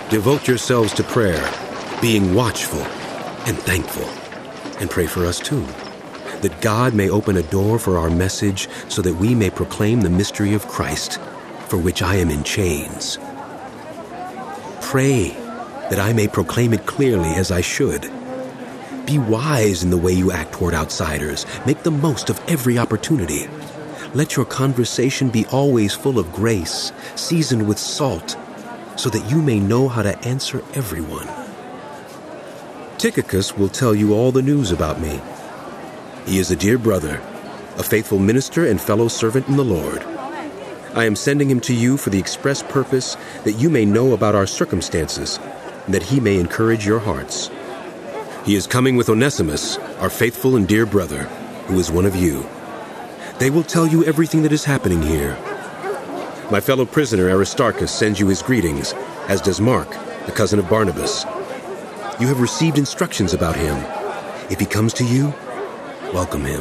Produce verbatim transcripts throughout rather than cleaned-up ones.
Devote yourselves to prayer, being watchful and thankful. And pray for us too, that God may open a door for our message so that we may proclaim the mystery of Christ, for which I am in chains. Pray that I may proclaim it clearly as I should. Be wise in the way you act toward outsiders. Make the most of every opportunity. Let your conversation be always full of grace, seasoned with salt, so that you may know how to answer everyone. Tychicus will tell you all the news about me. He is a dear brother, a faithful minister and fellow servant in the Lord. I am sending him to you for the express purpose that you may know about our circumstances, and that he may encourage your hearts. He is coming with Onesimus, our faithful and dear brother, who is one of you. They will tell you everything that is happening here. My fellow prisoner Aristarchus sends you his greetings, as does Mark, the cousin of Barnabas. You have received instructions about him. If he comes to you, welcome him.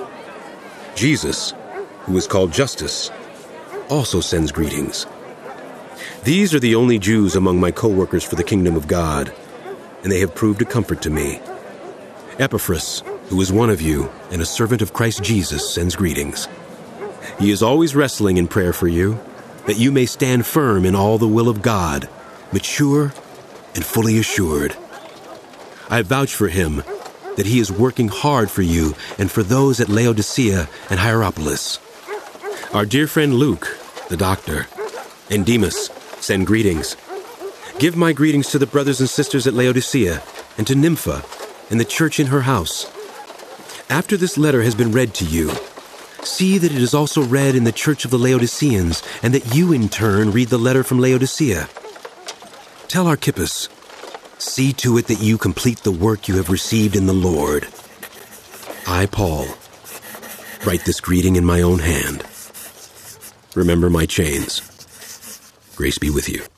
Jesus, who is called Justus, also sends greetings. These are the only Jews among my co-workers for the kingdom of God, and they have proved a comfort to me. Epaphras, who is one of you and a servant of Christ Jesus, sends greetings. He is always wrestling in prayer for you, that you may stand firm in all the will of God, mature and fully assured. I vouch for him that he is working hard for you and for those at Laodicea and Hierapolis. Our dear friend Luke, the doctor, and Demas send greetings. Give my greetings to the brothers and sisters at Laodicea and to Nympha and the church in her house. After this letter has been read to you, see that it is also read in the church of the Laodiceans, and that you in turn read the letter from Laodicea. Tell Archippus, see to it that you complete the work you have received in the Lord. I, Paul, write this greeting in my own hand. Remember my chains. Grace be with you.